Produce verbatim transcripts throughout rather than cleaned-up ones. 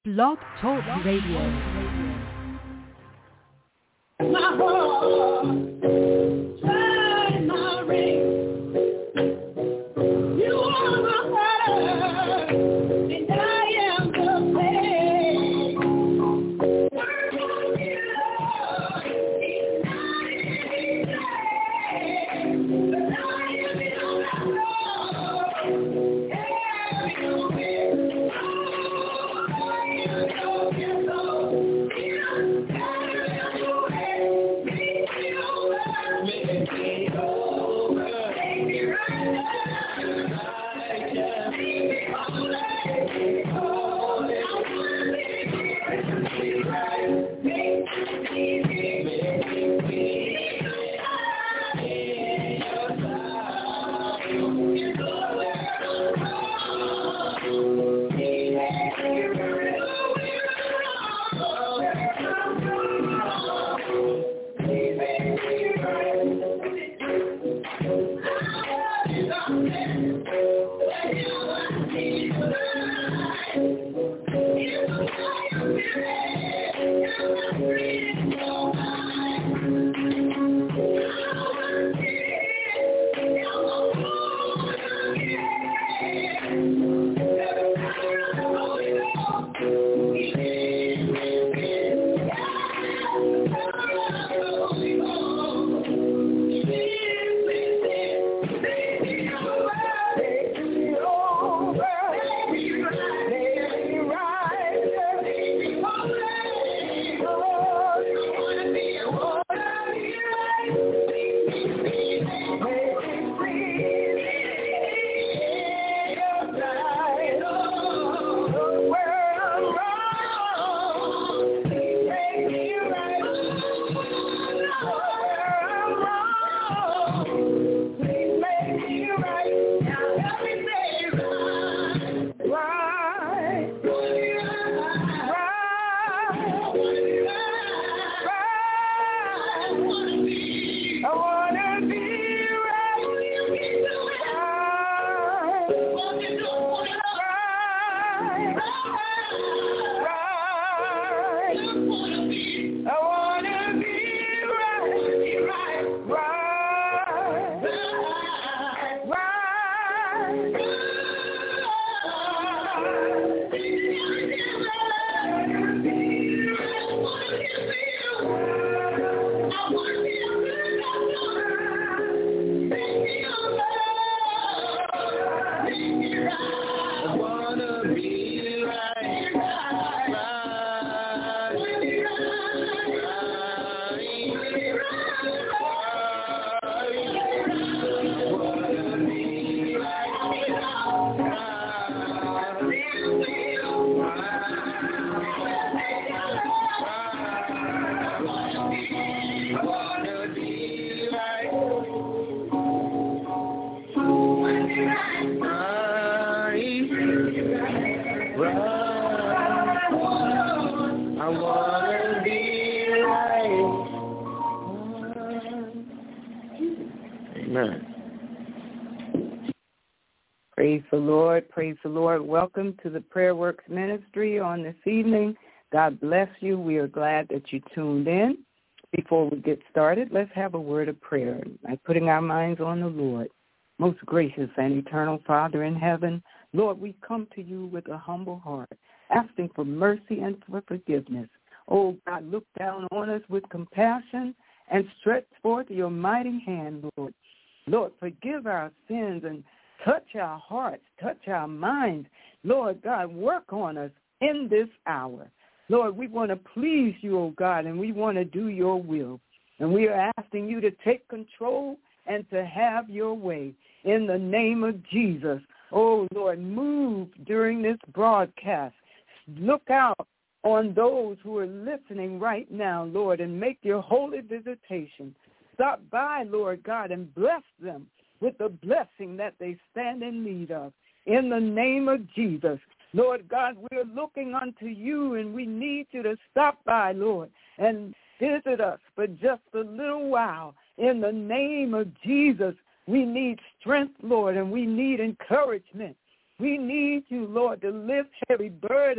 Blog Talk Radio. My heart, turn my ring. You are my heart, and I am the pain. Turn my love, it's not easy, but I am in my love. Have you been? Oh, I am your soul. Praise the Lord. Praise the Lord. Welcome to the Prayer Works Ministry on this evening. God bless you. We are glad that you tuned in. Before we get started, let's have a word of prayer by putting our minds on the Lord. Most gracious and eternal Father in heaven, Lord, we come to you with a humble heart, asking for mercy and for forgiveness. Oh, God, look down on us with compassion and stretch forth your mighty hand, Lord. Lord, forgive our sins and touch our hearts, touch our minds. Lord God, work on us in this hour. Lord, we want to please you, oh God, and we want to do your will. And we are asking you to take control and to have your way in the name of Jesus. Oh, Lord, move during this broadcast. Look out on those who are listening right now, Lord, and make your holy visitation. Stop by, Lord God, and bless them with the blessing that they stand in need of. In the name of Jesus, Lord God, we're looking unto you, and we need you to stop by, Lord, and visit us for just a little while. In the name of Jesus, we need strength, Lord, and we need encouragement. We need you, Lord, to lift heavy burdens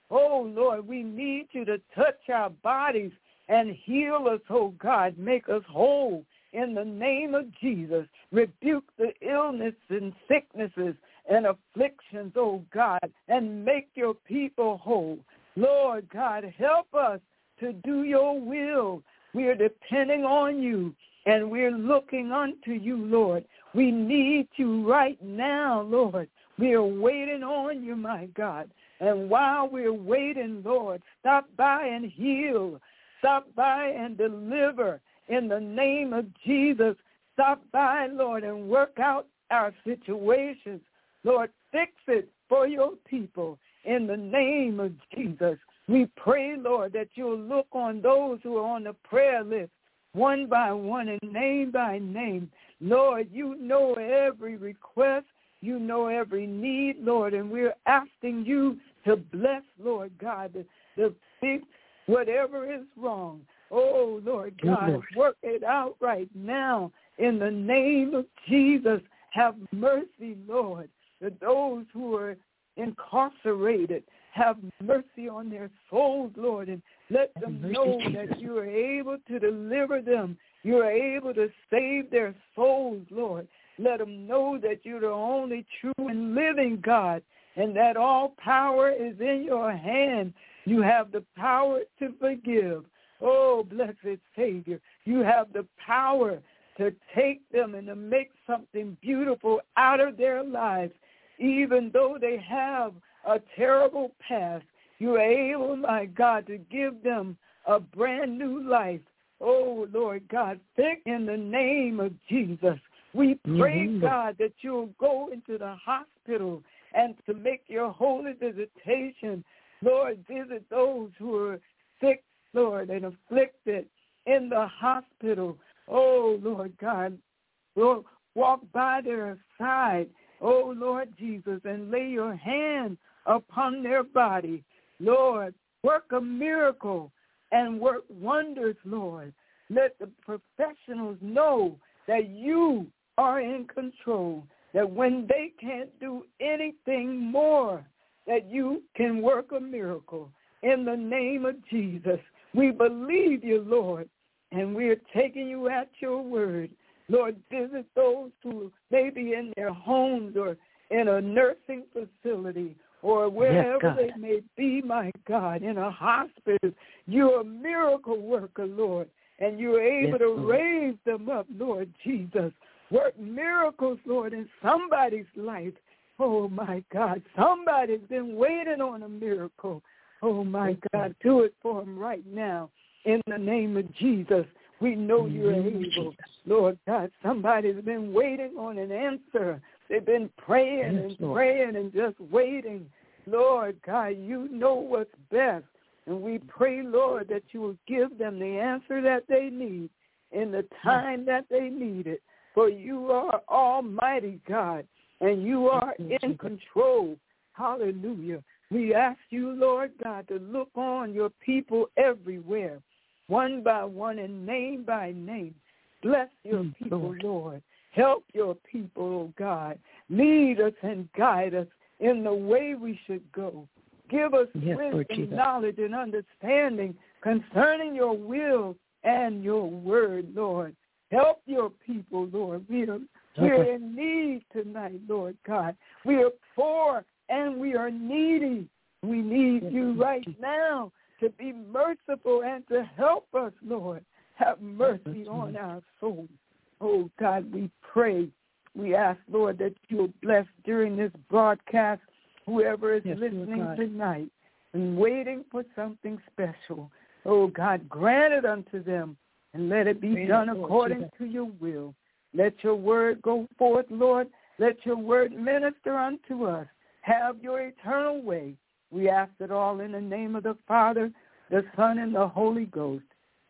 Oh, Lord, we need you to touch our bodies and heal us, oh God. Make us whole in the name of Jesus. Rebuke the illness and sicknesses and afflictions, oh God, and make your people whole. Lord God, help us to do your will. We are depending on you, and we're looking unto you, Lord. We need you right now, Lord. We are waiting on you, my God. And while we're waiting, Lord, stop by and heal. Stop by and deliver in the name of Jesus. Stop by, Lord, and work out our situations. Lord, fix it for your people in the name of Jesus. We pray, Lord, that you'll look on those who are on the prayer list one by one and name by name. Lord, you know every request. You know every need, Lord, and we're asking you to bless, Lord God, the, the fix whatever is wrong. Oh, Lord God, Lord. Work it out right now in the name of Jesus. Have mercy, Lord, to those who are incarcerated. Have mercy on their souls, Lord, and let them know that you are able to deliver them. You are able to save their souls, Lord. Let them know that you're the only true and living God, and that all power is in your hand. You have the power to forgive. Oh, blessed Savior, you have the power to take them and to make something beautiful out of their lives, even though they have a terrible past. You are able, my God, to give them a brand new life. Oh, Lord God, think in the name of Jesus. We pray, mm-hmm. God, that you'll go into the hospital and to make your holy visitation. Lord, visit those who are sick, Lord, and afflicted in the hospital. Oh, Lord God, Lord, walk by their side, oh, Lord Jesus, and lay your hand upon their body. Lord, work a miracle and work wonders, Lord. Let the professionals know that you are in control, that when they can't do anything more, that you can work a miracle. In the name of Jesus, we believe you, Lord, and we are taking you at your word. Lord, visit those who may be in their homes or in a nursing facility or wherever yes, they may be, my God, in a hospital. You're a miracle worker, Lord, and you're able yes, to Lord. raise them up, Lord Jesus. Work miracles, Lord, in somebody's life. Oh, my God, somebody's been waiting on a miracle. Oh, my God, do it for them right now. In the name of Jesus, we know you're able. Lord God, somebody's been waiting on an answer. They've been praying and praying and just waiting. Lord God, you know what's best. And we pray, Lord, that you will give them the answer that they need in the time that they need it. For you are Almighty God, and you are in control. Hallelujah. We ask you, Lord God, to look on your people everywhere, one by one and name by name. Bless your mm, people, Lord. Lord. Help your people, oh God. Lead us and guide us in the way we should go. Give us yes, wisdom, knowledge, and understanding concerning your will and your word, Lord. Help your people, Lord. We are, we are in need tonight, Lord God. We are poor and we are needy. We need you right now to be merciful and to help us, Lord. Have mercy on our souls. Oh, God, we pray. We ask, Lord, that you will bless during this broadcast whoever is yes, listening tonight and waiting for something special. Oh, God, grant it unto them. And let it be Praise done according to your will. Let your word go forth, Lord. Let your word minister unto us. Have your eternal way. We ask it all in the name of the Father, the Son, and the Holy Ghost.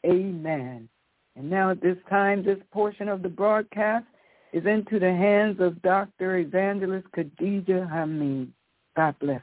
Amen. And now at this time, this portion of the broadcast is into the hands of Doctor Evangelist Khadijah Hameen. God bless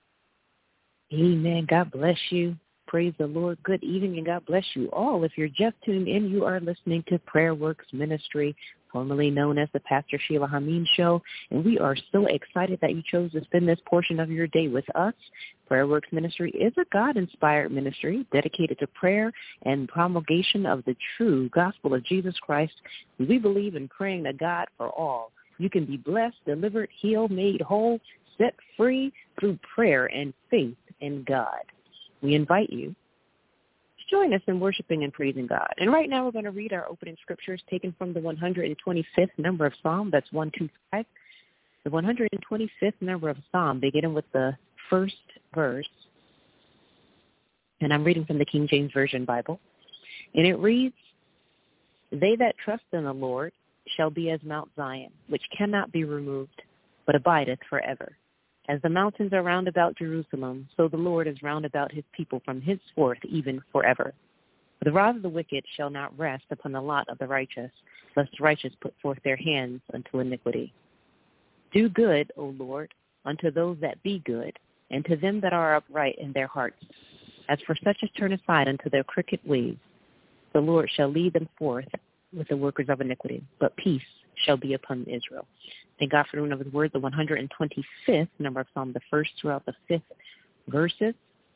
you. Amen. God bless you. Praise the Lord. Good evening, and God bless you all. If you're just tuned in, you are listening to Prayer Works Ministry formerly known as the Pastor Sheila Hameen Show, and we are so excited that you chose to spend this portion of your day with us. Prayer Works Ministry is a God-inspired ministry dedicated to prayer and promulgation of the true gospel of Jesus Christ. We believe in praying to God for all. You can be blessed, delivered, healed, made whole, set free through prayer and faith in God. We invite you to join us in worshiping and praising God. And right now we're going to read our opening scriptures taken from the one hundred twenty-fifth number of Psalm. That's one two five. The one hundred twenty-fifth number of Psalm, beginning with the first verse. And I'm reading from the King James Version Bible. And it reads, "They that trust in the Lord shall be as Mount Zion, which cannot be removed, but abideth forever. As the mountains are round about Jerusalem, so the Lord is round about his people from henceforth even forever. For the rod of the wicked shall not rest upon the lot of the righteous, lest the righteous put forth their hands unto iniquity. Do good, O Lord, unto those that be good, and to them that are upright in their hearts. As for such as turn aside unto their crooked ways, the Lord shall lead them forth with the workers of iniquity, but peace shall be upon Israel." Thank God for the one of his word, the one hundred twenty-fifth number of Psalm, the first throughout the fifth verses.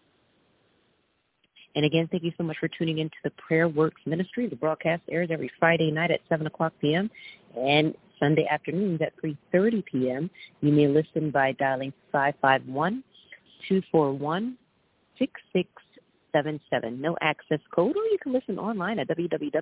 And again, thank you so much for tuning into the Prayer Works Ministry. The broadcast airs every Friday night at seven o'clock p.m. and Sunday afternoons at three thirty p.m. You may listen by dialing five five one, two four one, six six seven seven. No access code, or you can listen online at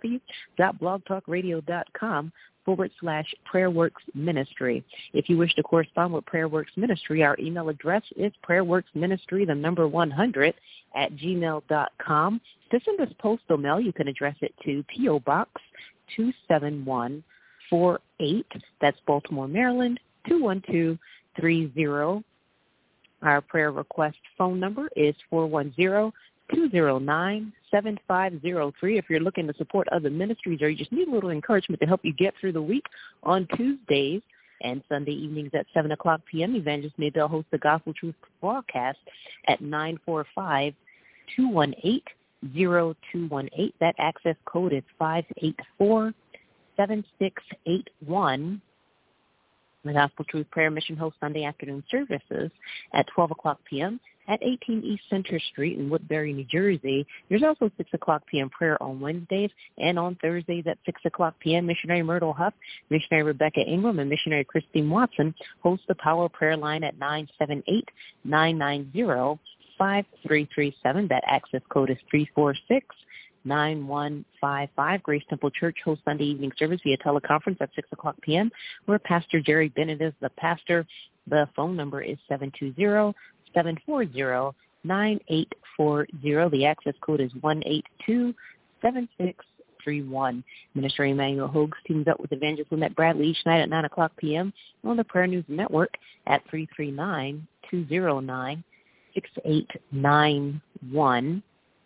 www.blogtalkradio.com forward slash PrayerWorks Ministry. If you wish to correspond with PrayerWorks Ministry, our email address is PrayerWorksMinistry, the number one hundred, at gmail dot com. To send us postal mail, you can address it to P O. Box two seven one four eight. That's Baltimore, Maryland, two one two three zero. Our prayer request phone number is four one zero, two zero nine, seven five zero three. If you're looking to support other ministries or you just need a little encouragement to help you get through the week, on Tuesdays and Sunday evenings at seven o'clock p.m., Evangelist Maybell hosts the Gospel Truth broadcast at nine four five, two one eight, zero two one eight. That access code is five eight four, seven six eight one. The Gospel Truth Prayer Mission hosts Sunday afternoon services at twelve o'clock p.m. at eighteen East Center Street in Woodbury, New Jersey. There's also six o'clock p.m. prayer on Wednesdays, and on Thursdays at six o'clock p.m., Missionary Myrtle Huff, Missionary Rebecca Ingram, and Missionary Christine Watson host the Power Prayer Line at nine seven eight, nine nine zero, five three three seven. That access code is three four six, nine one five five. Grace Temple Church hosts Sunday evening service via teleconference at six o'clock p.m., where Pastor Jerry Bennett is the pastor. The phone number is seven two zero, seven four zero, nine eight four zero. The access code is one eight two, seven six three one. Minister Emmanuel Hogues teams up with Evangelist Lynette Bradley each night at nine o'clock p.m. on the Prayer News Network at three three nine, two zero nine, six eight nine one.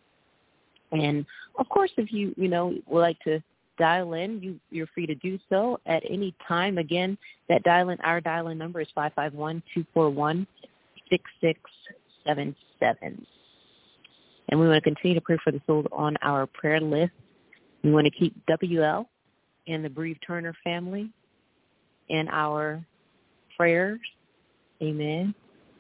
And, of course, if you, you know, would like to dial in, you, you're free to do so at any time. Again, that dial-in, our dial-in number is five five one, two four one, six six seven seven. And we want to continue to pray for the souls on our prayer list. We want to keep W L and the Breve Turner family in our prayers. Amen.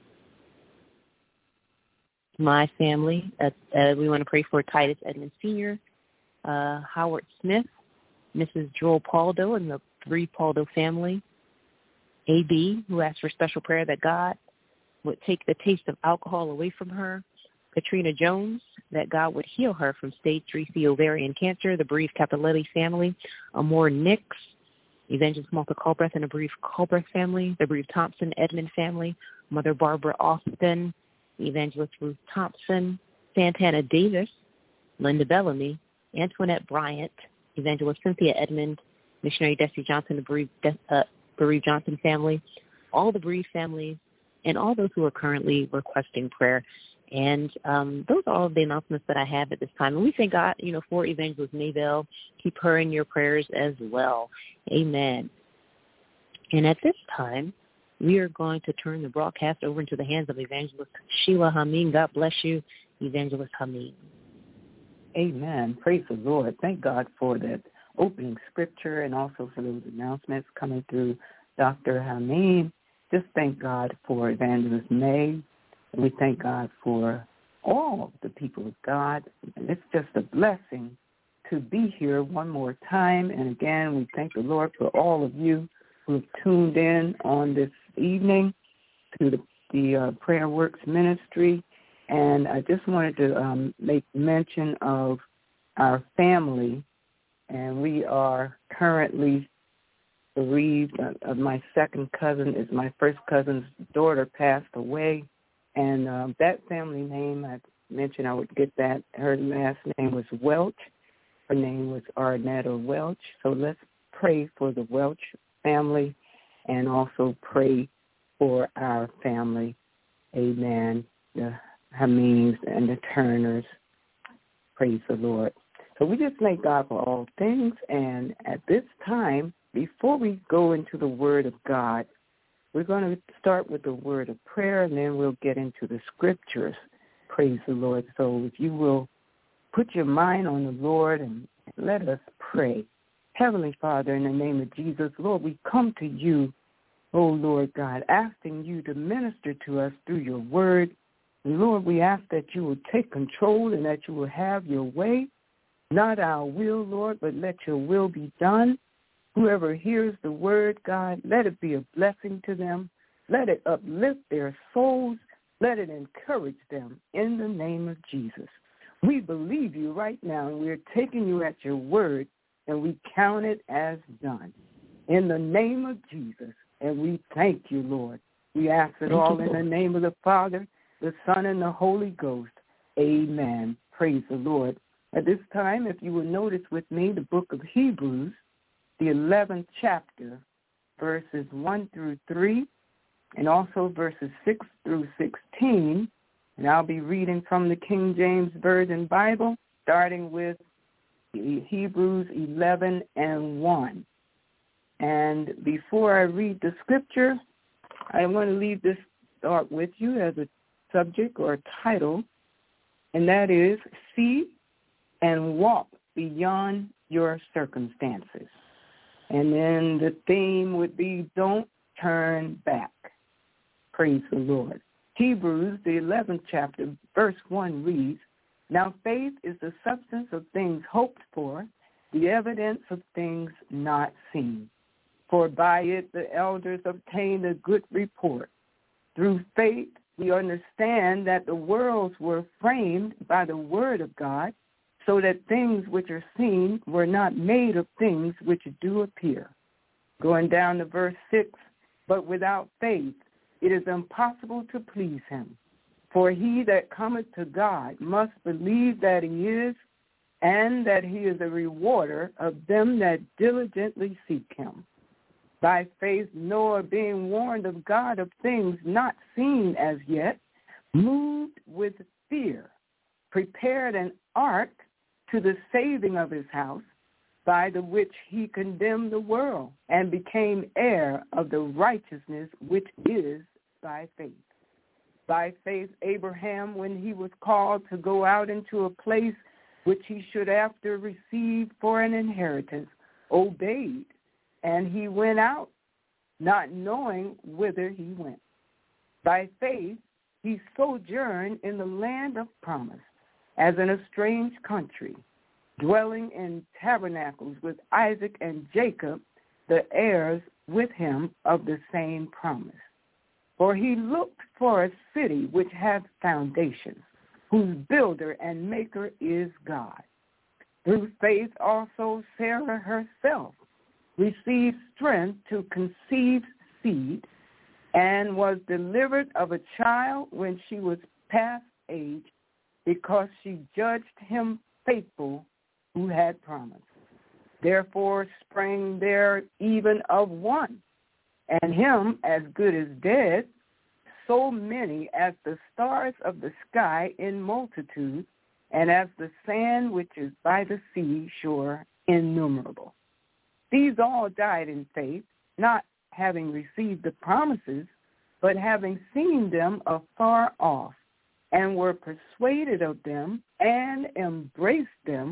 My family, uh, uh, we want to pray for Titus Edmond Senior, uh, Howard Smith, Missus Joel Paldo, and the Breve Paldo family. A B, who asked for special prayer that God would take the taste of alcohol away from her. Katrina Jones, that God would heal her from stage three C ovarian cancer. The Breve Capiletti family. Amor Nix, Evangelist Malta Culbreth and the Breve Culbreth family. The Breve Thompson Edmond family. Mother Barbara Austin, Evangelist Ruth Thompson, Santana Davis, Linda Bellamy, Antoinette Bryant, Evangelist Cynthia Edmond, Missionary Desi Johnson, the Breve, uh, Breve Johnson family, all the Breve families, and all those who are currently requesting prayer. And um, those are all of the announcements that I have at this time. And we thank God, you know, for Evangelist Maybell. Keep her in your prayers as well. Amen. And at this time, we are going to turn the broadcast over into the hands of Evangelist Sheila Hameen. God bless you, Evangelist Hameen. Amen. Praise the Lord. Thank God for that opening scripture and also for those announcements coming through Doctor Hameen. Just thank God for Evangelist May. And we thank God for all the people of God. And it's just a blessing to be here one more time. And again, we thank the Lord for all of you who have tuned in on this evening to the, the uh, Prayer Works Ministry. And I just wanted to um, make mention of our family. And we are currently bereaved of my second cousin. Is my first cousin's daughter passed away. And uh, that family name, I mentioned I would get that. Her last name was Welch. Her name was Arnetta Welch. So let's pray for the Welch family and also pray for our family. Amen. The Hameens and the Turners. Praise the Lord. So we just thank God for all things. And at this time, before we go into the Word of God, we're going to start with the word of prayer, and then we'll get into the scriptures. Praise the Lord. So if you will put your mind on the Lord and let us pray. Heavenly Father, in the name of Jesus, Lord, we come to you, oh Lord God, asking you to minister to us through your word. And Lord, we ask that you will take control and that you will have your way. Not our will, Lord, but let your will be done. Whoever hears the word, God, let it be a blessing to them. Let it uplift their souls. Let it encourage them in the name of Jesus. We believe you right now, and we're taking you at your word, and we count it as done. In the name of Jesus, and we thank you, Lord. We ask it all in the name of the Father, the Son, and the Holy Ghost. Amen. Praise the Lord. At this time, if you will notice with me the book of Hebrews, the eleventh chapter, verses one through three, and also verses six through sixteen. And I'll be reading from the King James Version Bible, starting with Hebrews eleven and one. And before I read the scripture, I want to leave this thought with you as a subject or a title, and that is, see and walk beyond your circumstances. And then the theme would be, don't turn back. Praise the Lord. Hebrews, the eleventh chapter, verse one reads, now faith is the substance of things hoped for, the evidence of things not seen. For by it the elders obtained a good report. Through faith we understand that the worlds were framed by the word of God, so that things which are seen were not made of things which do appear. Going down to verse six, but without faith it is impossible to please him. For he that cometh to God must believe that he is, and that he is a rewarder of them that diligently seek him. By faith Noah, being warned of God of things not seen as yet, moved with fear, prepared an ark to the saving of his house, by the which he condemned the world, and became heir of the righteousness which is by faith. By faith Abraham, when he was called to go out into a place which he should after receive for an inheritance, obeyed, and he went out, not knowing whither he went. By faith he sojourned in the land of promise, as in a strange country, dwelling in tabernacles with Isaac and Jacob, the heirs with him of the same promise. For he looked for a city which hath foundations, whose builder and maker is God. Through faith also Sarah herself received strength to conceive seed, and was delivered of a child when she was past age, because she judged him faithful who had promised. Therefore sprang there even of one, and him as good as dead, so many as the stars of the sky in multitude, and as the sand which is by the sea shore innumerable. These all died in faith, not having received the promises, but having seen them afar off, and were persuaded of them, and embraced them,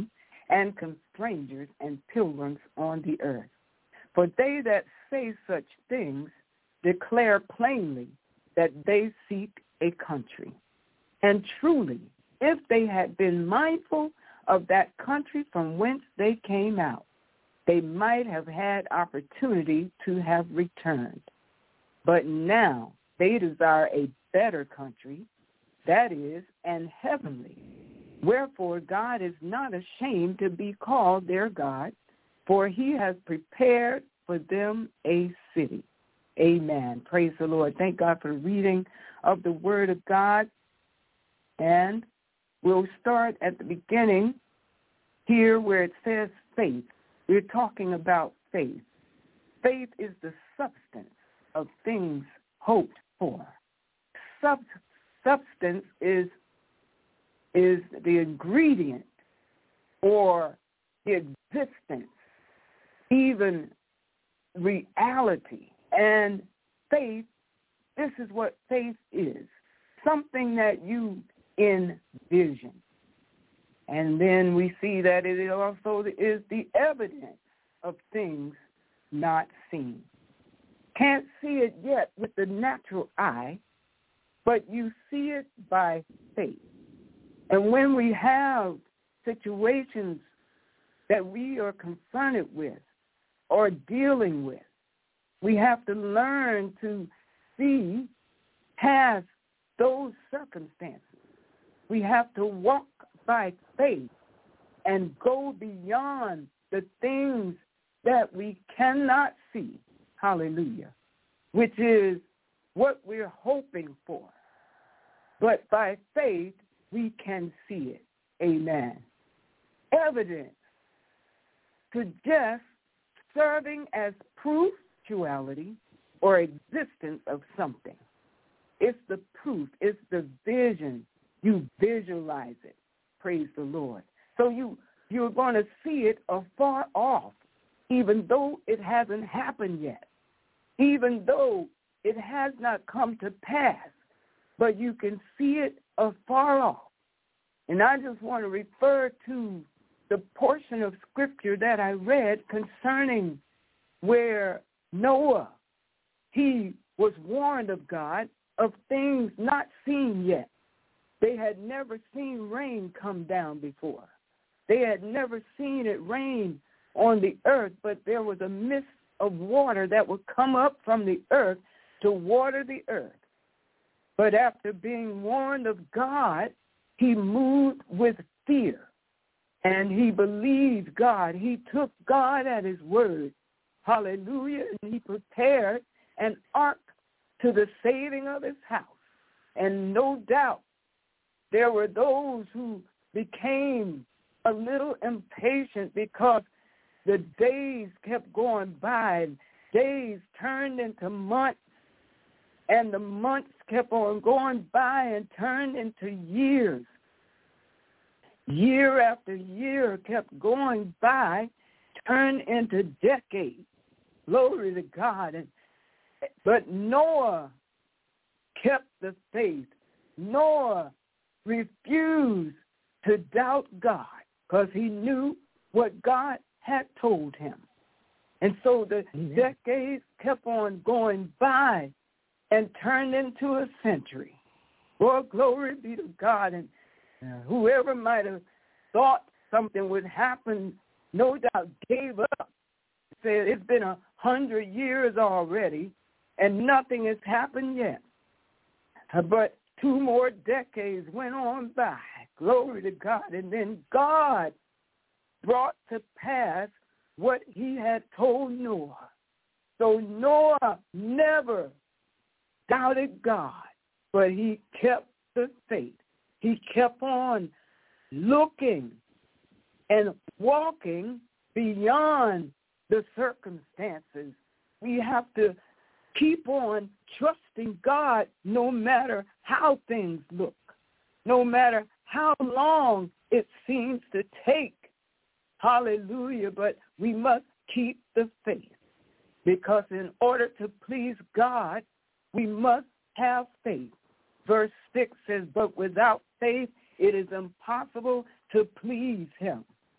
and strangers and pilgrims on the earth. For they that say such things declare plainly that they seek a country. And truly, if they had been mindful of that country from whence they came out, they might have had opportunity to have returned. But now they desire a better country, that is, an heavenly. Wherefore God is not ashamed to be called their God, for he has prepared for them a city. Amen. Praise the Lord. Thank God for the reading of the Word of God. And we'll start at the beginning here where it says faith. We're talking about faith. Faith is the substance of things hoped for. Sub- substance is, is the ingredient or the existence, even reality. And faith, this is what faith is, something that you envision. And then we see that it also is the evidence of things not seen. Can't see it yet with the natural eye, but you see it by faith. And when we have situations that we are confronted with or dealing with, we have to learn to see past those circumstances. We have to walk by faith and go beyond the things that we cannot see, hallelujah, which is what we're hoping for. But by faith, we can see it. Amen. Evidence suggests serving as proof, actuality, or existence of something. It's the proof. It's the vision. You visualize it. Praise the Lord. So you, you're going to see it afar off, even though it hasn't happened yet, even though it has not come to pass, but you can see it afar off. And I just want to refer to the portion of Scripture that I read concerning where Noah, he was warned of God of things not seen yet. They had never seen rain come down before. They had never seen it rain on the earth, but there was a mist of water that would come up from the earth to water the earth. But after being warned of God, he moved with fear, and he believed God. He took God at his word. Hallelujah. And he prepared an ark to the saving of his house. And no doubt there were those who became a little impatient because the days kept going by, and days turned into months, and the months kept on going by and turned into years. Year after year kept going by, turned into decades. Glory to God. And, but Noah kept the faith. Noah refused to doubt God because he knew what God had told him. And so the Amen. Decades kept on going by and turned into a century. Well, glory be to God. And uh, whoever might have thought something would happen, no doubt gave up. Said it's been a hundred years already, and nothing has happened yet. Uh, but two more decades went on by. Glory to God. And then God brought to pass what he had told Noah. So Noah never doubted God, but he kept the faith. He kept on looking and walking beyond the circumstances. We have to keep on trusting God no matter how things look, no matter how long it seems to take. Hallelujah. But we must keep the faith, because in order to please God, we must have faith. Verse six says, but without faith, it is impossible to please him.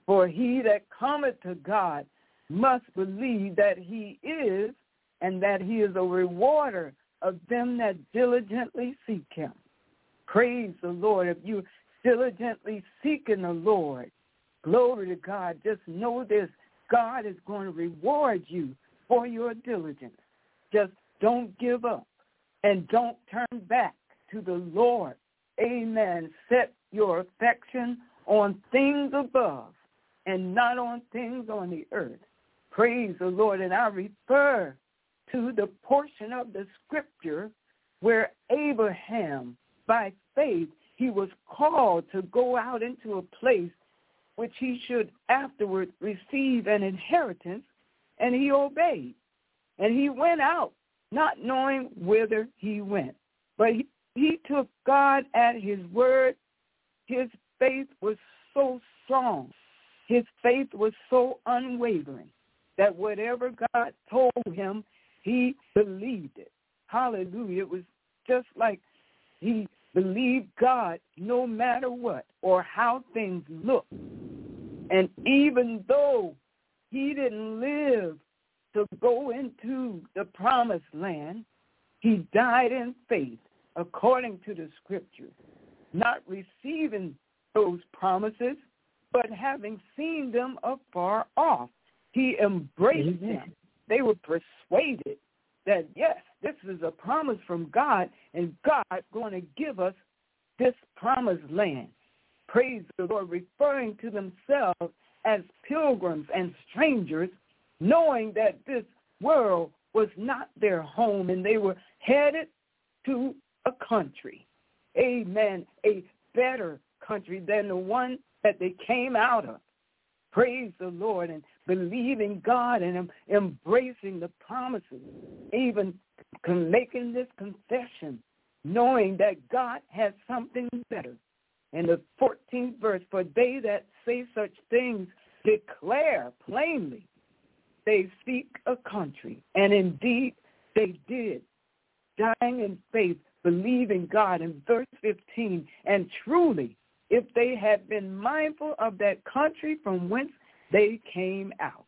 For he that cometh to God must believe that he is, and that he is a rewarder of them that diligently seek him. Praise the Lord. If you diligently seeking the Lord, glory to God, just know this, God is going to reward you for your diligence. Just don't give up and don't turn back to the Lord. Amen. Set your affection on things above and not on things on the earth. Praise the Lord. And I refer to the portion of the scripture where Abraham, by faith, he was called to go out into a place which he should afterward receive an inheritance, and he obeyed. And he went out, not knowing whither he went. But he, he took God at his word. His faith was so strong. His faith was so unwavering that whatever God told him, he believed it. Hallelujah. It was just like he believed God no matter what or how things looked. And even though he didn't live to go into the promised land, he died in faith according to the scripture, not receiving those promises, but having seen them afar off. He embraced Amen. them. They were persuaded that, yes, this is a promise from God, and God's going to give us this promised land. Praise the Lord, referring to themselves as pilgrims and strangers, knowing that this world was not their home, and they were headed to a country, amen, a better country than the one that they came out of. Praise the Lord, and believing God and embracing the promises, even making this confession, knowing that God has something better. In the fourteenth verse, for they that say such things declare plainly they seek a country. And indeed they did, dying in faith, believing God. In verse fifteen, and truly, if they had been mindful of that country from whence they came out,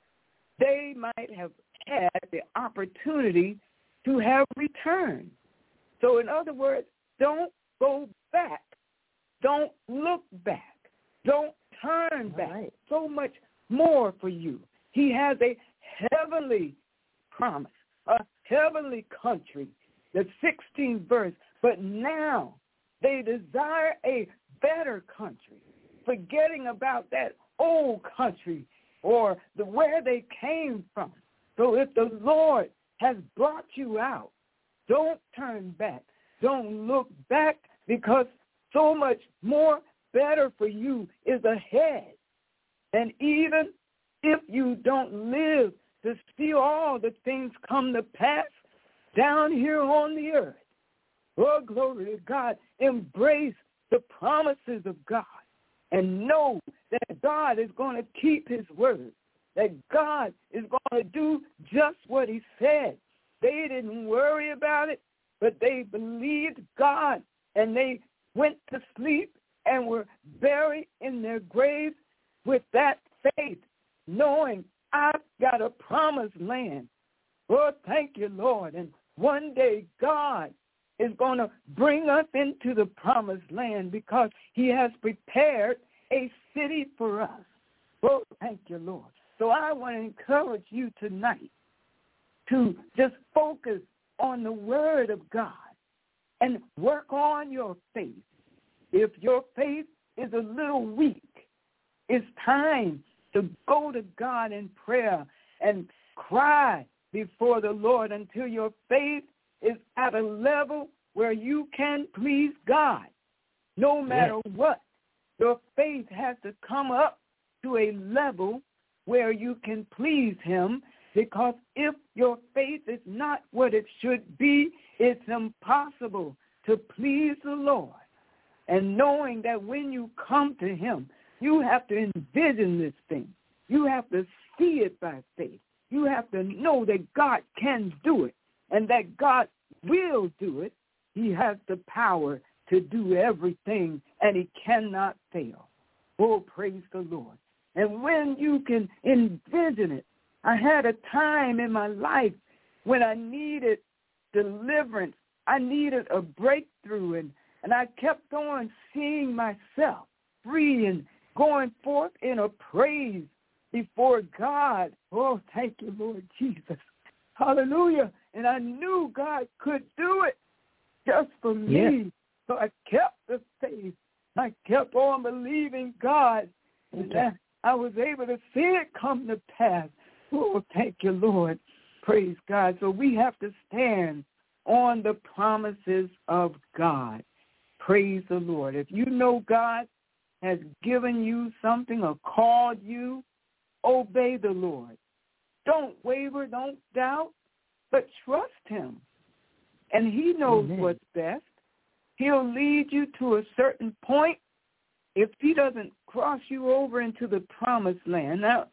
they might have had the opportunity to have returned. So in other words, don't go back. Don't look back. Don't turn back. Right. So much more for you. He has a heavenly promise, a heavenly country. The sixteenth verse, but now they desire a better country, forgetting about that old country or the where they came from. So if the Lord has brought you out, don't turn back. Don't look back, because so much more better for you is ahead. And even if you don't live to see all the things come to pass down here on the earth, oh, glory to God, embrace the promises of God and know that God is going to keep his word, that God is going to do just what he said. They didn't worry about it, but they believed God, and they went to sleep and were buried in their graves with that faith, knowing I've got a promised land. Oh, thank you, Lord. And one day God is going to bring us into the promised land, because he has prepared a city for us. Oh, thank you, Lord. So I want to encourage you tonight to just focus on the word of God and work on your faith. If your faith is a little weak, it's time to go to God in prayer and cry before the Lord until your faith is at a level where you can please God. No matter yes. what, your faith has to come up to a level where you can please him, because if your faith is not what it should be, it's impossible to please the Lord. And knowing that when you come to him, you have to envision this thing. You have to see it by faith. You have to know that God can do it, and that God will do it. He has the power to do everything, and he cannot fail. Oh, praise the Lord. And when you can envision it, I had a time in my life when I needed deliverance. I needed a breakthrough, and, and I kept on seeing myself free and going forth in a praise before God. Oh, thank you, Lord Jesus. Hallelujah. And I knew God could do it just for me. Yeah. So I kept the faith. I kept on believing God. And that I was able to see it come to pass. Oh, thank you, Lord. Praise God. So we have to stand on the promises of God. Praise the Lord. If you know God has given you something or called you, obey the Lord. Don't waver, don't doubt, but trust him. And he knows Amen. What's best. He'll lead you to a certain point if he doesn't cross you over into the promised land. Now,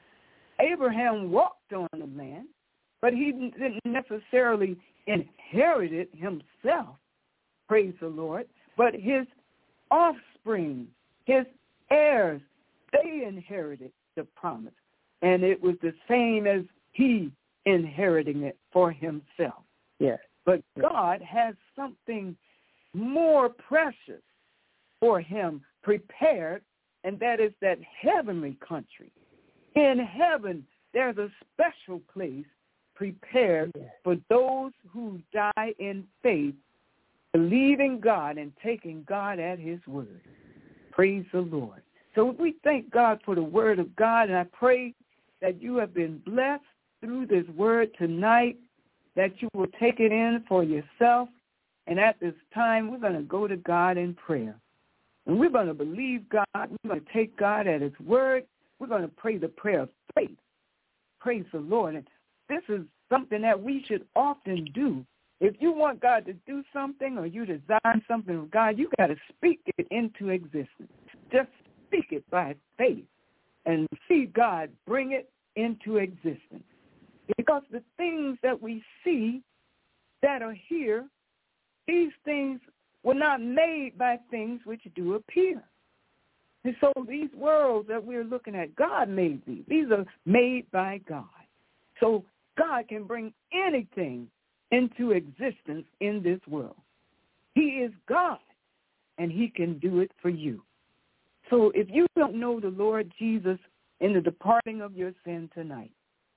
Abraham walked on the land, but he didn't necessarily inherit it himself, praise the Lord, but his offspring, his heirs, they inherited the promise. And it was the same as he inheriting it for himself. Yes. But God has something more precious for him prepared, and that is that heavenly country. In heaven, there's a special place prepared yes. for those who die in faith, believing God and taking God at his word. Praise the Lord. So we thank God for the word of God, and I pray that you have been blessed through this word tonight, that you will take it in for yourself. And at this time, we're going to go to God in prayer. And we're going to believe God. We're going to take God at his word. We're going to pray the prayer of faith. Praise the Lord. And this is something that we should often do. If you want God to do something or you desire something of God, you got to speak it into existence. Just speak it by faith and see God bring it into existence. Because the things that we see that are here, these things were not made by things which do appear. And so these worlds that we're looking at, God made these. These are made by God. So God can bring anything into existence in this world. He is God, and he can do it for you. So if you don't know the Lord Jesus in the departing of your sin tonight,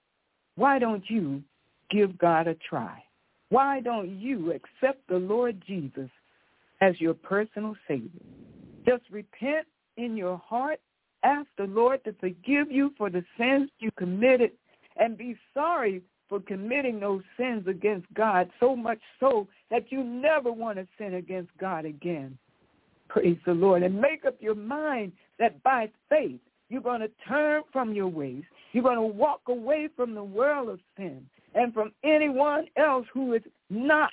why don't you give God a try? Why don't you accept the Lord Jesus as your personal Savior? Just repent in your heart, ask the Lord to forgive you for the sins you committed, and be sorry for committing those sins against God, so much so that you never want to sin against God again. Praise the Lord. And make up your mind that by faith you're going to turn from your ways. You're going to walk away from the world of sin and from anyone else who is not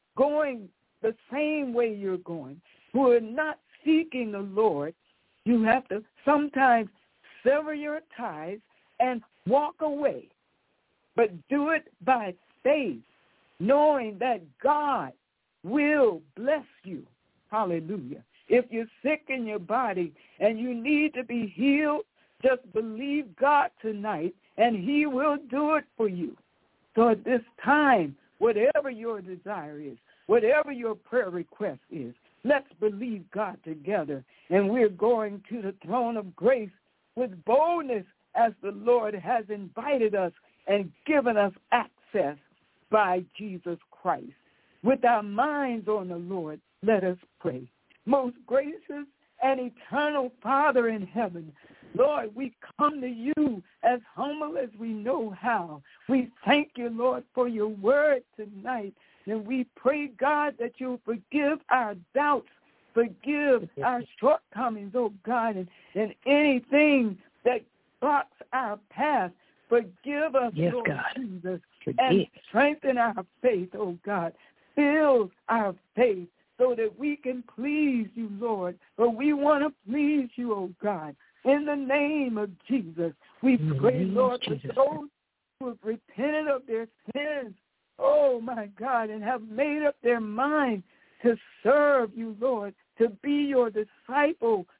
going the same way you're going, who are not seeking the Lord. You have to sometimes sever your ties and walk away, but do it by faith, knowing that God will bless you. Hallelujah. If you're sick in your body and you need to be healed, just believe God tonight, and he will do it for you. So at this time, whatever your desire is, whatever your prayer request is, let's believe God together. And we're going to the throne of grace with boldness as the Lord has invited us and given us access by Jesus Christ. With our minds on the Lord, let us pray. Most gracious and eternal Father in heaven, Lord, we come to you as humble as we know how. We thank you, Lord, for your word tonight. And we pray, God, that you'll forgive our doubts, forgive our shortcomings, oh God, and, and anything that blocks our path. Forgive us, yes, Lord God. Jesus, forgive. And strengthen our faith, oh God. Build our faith so that we can please you, Lord. For we want to please you, oh God. In the name of Jesus, we pray, Lord, for those who have repented of their sins, oh my God, and have made up their mind to serve you, Lord, to be your disciple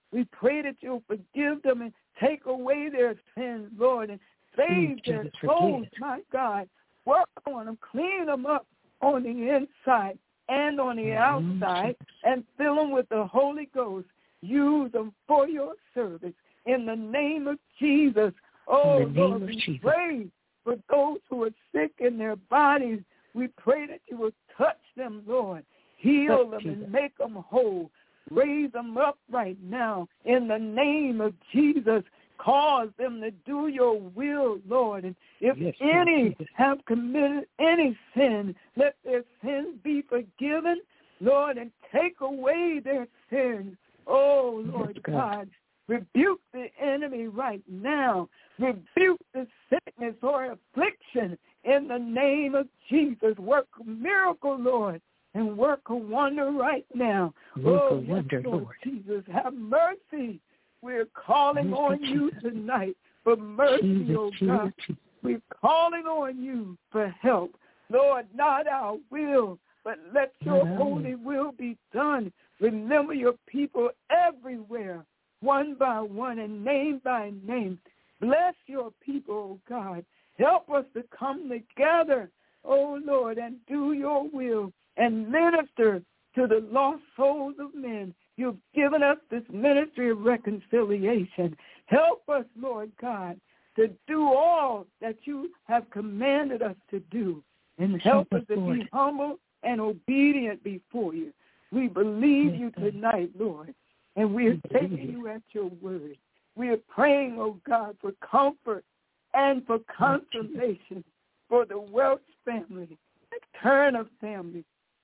We pray that you'll forgive them and take away their sins, Lord, and save their Jesus, souls, forgive. my God. Work on them, clean them up on the inside and on the Mm, outside, Jesus. and fill them with the Holy Ghost. Use them for your service. In the name of Jesus, oh, In the name Lord, of we Jesus. pray for those who are sick in their bodies. We pray that you will touch them, Lord. Heal Touch them Jesus. and make them whole. Raise them up right now in the name of Jesus. Cause them to do your will, Lord. And if Yes, Lord any Jesus. have committed any sin, let their sins be forgiven, Lord, and take away their sins. Oh, Lord Yes, God. God, rebuke the enemy right now. Rebuke the sickness or affliction in the name of Jesus. Work a miracle, Lord, and work a wonder right now. Work oh, a yes, wonder, Lord, Lord. Jesus, have mercy. We're calling Mercy, on you Jesus. tonight for mercy, Jesus, oh Jesus, God. Jesus. We're calling on you for help. Lord, not our will, but let your Not our holy will be done. Remember your people everywhere, one by one and name by name. Bless your people, oh God. Help us to come together, oh Lord, and do your will and minister to the lost souls of men. You've given us this ministry of reconciliation. Help us, Lord God, to do all that you have commanded us to do. And help Help us us, to Lord. be humble and obedient before you. We believe Yes, you God. tonight, Lord, and we're We believe taking you. you at your word. We are praying, oh God, for comfort and for consolation for the Welch family, the Turner family,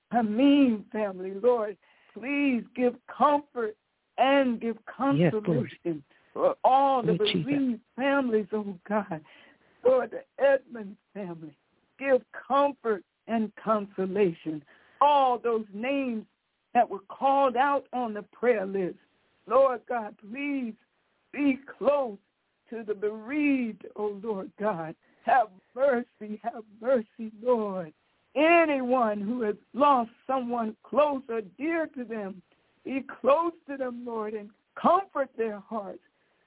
Hameen family, Lord. Please give comfort and give Yes, Lord. consolation for all the Lord Jesus. bereaved families, oh God. For the Edmonds family, give comfort and consolation. All those names that were called out on the prayer list, Lord God, please be close to the bereaved, oh Lord God. Have mercy, have mercy, Lord. Anyone who has lost someone close or dear to them, be close to them, Lord, and comfort their hearts.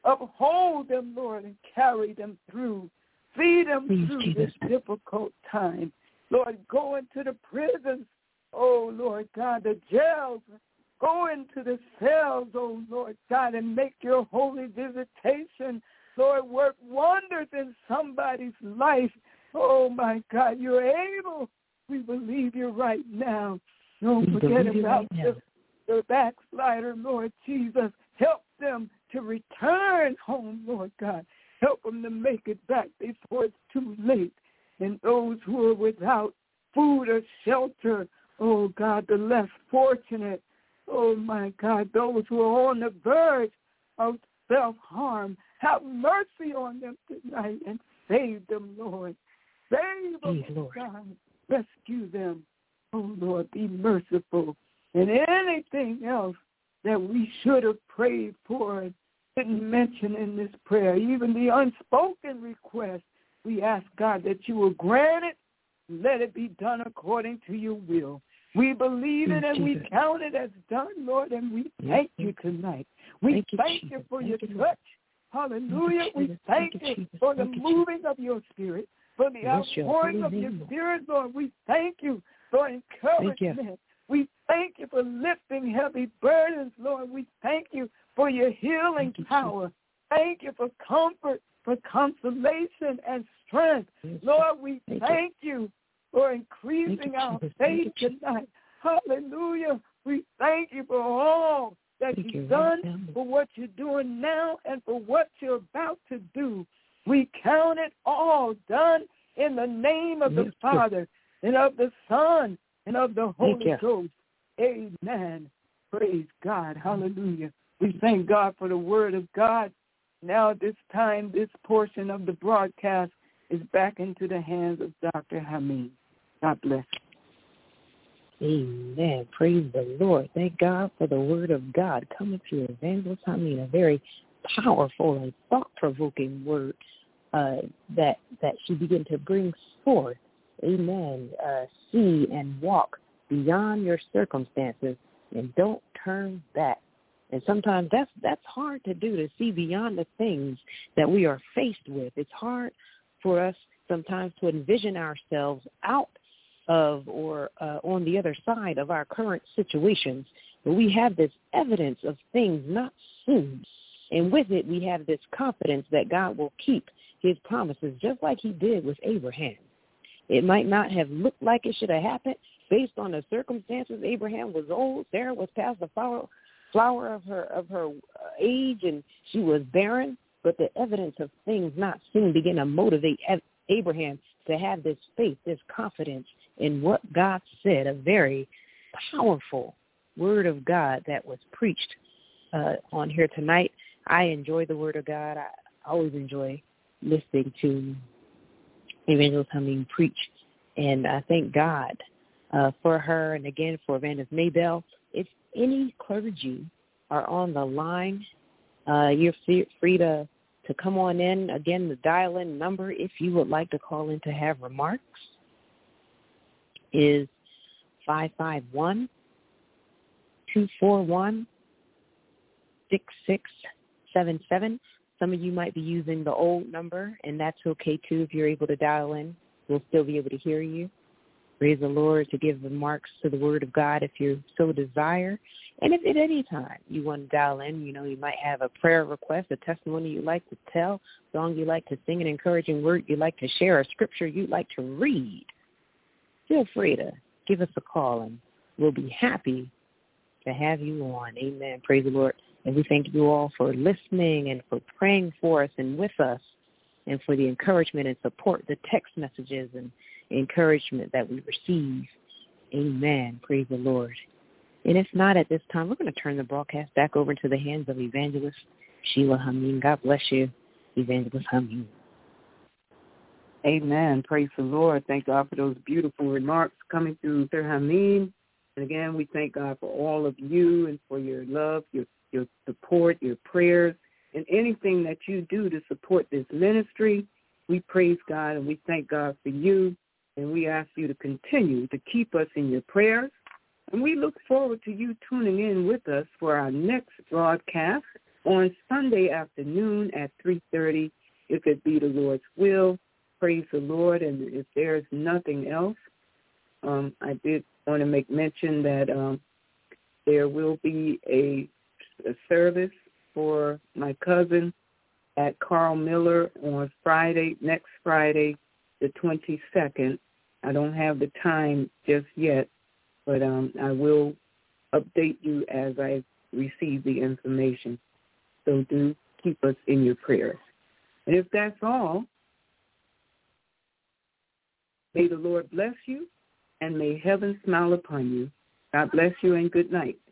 Uphold them, Lord, and carry them through. See them Please, through Jesus. this difficult time. Lord, go into the prisons, oh Lord God, the jails. Go into the cells, oh Lord God, and make your holy visitation. Lord, work wonders in somebody's life. Oh, my God, you're able. We believe you right now. Don't We forget believe you about right now. the, the backslider, Lord Jesus. Help them to return home, Lord God. Help them to make it back before it's too late. And those who are without food or shelter, oh, God, the less fortunate, oh, my God, those who are on the verge of self-harm, have mercy on them tonight and save them, Lord. Save them, Please, Lord. God. Rescue them. Oh, Lord, be merciful. And anything else that we should have prayed for and didn't mention in this prayer, even the unspoken request, we ask, God, that you will grant it. Let it be done according to your will. We believe it Yes, and we Jesus. count it as done, Lord, and we Yes, thank you Lord. tonight. We Thank you, thank you Jesus. for Thank your you, Lord. touch. Hallelujah. Thank you, We Jesus. thank Thank you, you Jesus. for the Thank you, moving of your spirit, for the Bless your outpouring holy of your name, Lord. spirit, Lord. We thank you for Thank encouragement. you. We thank you for lifting heavy burdens, Lord. We thank you for your healing Thank you, power. Thank you for comfort, for consolation and strength. Yes, Lord, we Thank thank you for Thank increasing you, our Jesus. faith Thank you, Jesus. tonight. Hallelujah. We thank you for all that Thank you've you right done, now, Lord. for what you're doing now, and for what you're about to do. We count it all done in the name of the Yes, Lord. Father and of the Son and of the Thank Holy you. Ghost. Amen. Praise God. Hallelujah. We thank God for the word of God. Now at this time, this portion of the broadcast is back into the hands of Doctor Hameen. God bless. Amen. Praise the Lord. Thank God for the word of God coming through Evangelist Hameen, a very powerful and thought-provoking word uh, that that she began to bring forth. Amen. Uh, see and walk beyond your circumstances and don't turn back. And sometimes that's that's hard to do, to see beyond the things that we are faced with. It's hard for us sometimes to envision ourselves out of or uh, on the other side of our current situations. But we have this evidence of things not seen. And with it, we have this confidence that God will keep his promises, just like he did with Abraham. It might not have looked like it should have happened based on the circumstances. Abraham was old. Sarah was past the flower, flower of her of her age, and she was barren. But the evidence of things not seen began to motivate Abraham to have this faith, this confidence in what God said, a very powerful word of God that was preached uh, on here tonight. I enjoy the word of God. I always enjoy listening to Evangelist Hameen preach, and I thank God uh, for her, and again for Evangelist Maybell. If any clergy are on the line, uh, you're free to, to come on in. Again, the dial-in number, if you would like to call in to have remarks, is five five one, two four one, six six seven seven. Some of you might be using the old number, and that's okay, too. If you're able to dial in, we'll still be able to hear you. Praise the Lord, to give remarks to the Word of God if you so desire. And if at any time you want to dial in, you know, you might have a prayer request, a testimony you'd like to tell, a song you'd like to sing, an encouraging word you'd like to share, a scripture you'd like to read, feel free to give us a call, and we'll be happy to have you on. Amen. Praise the Lord. And we thank you all for listening and for praying for us and with us, and for the encouragement and support, the text messages and encouragement that we receive. Amen. Praise the Lord. And if not at this time, we're going to turn the broadcast back over into the hands of Evangelist Sheila Hameen. God bless you, Evangelist Hameen. Amen. Praise the Lord. Thank God for those beautiful remarks coming through Sir Hameen. And again, we thank God for all of you and for your love, your your support, your prayers, and anything that you do to support this ministry. We praise God and we thank God for you, and we ask you to continue to keep us in your prayers. And we look forward to you tuning in with us for our next broadcast on Sunday afternoon at three thirty, if it be the Lord's will. Praise the Lord. And if there's nothing else, um, I did want to make mention that um, there will be a a service for my cousin at Carl Miller on Friday, next Friday, the twenty-second. I don't have the time just yet, but um, I will update you as I receive the information. So do keep us in your prayers. And if that's all, may the Lord bless you, and may heaven smile upon you. God bless you, and good night.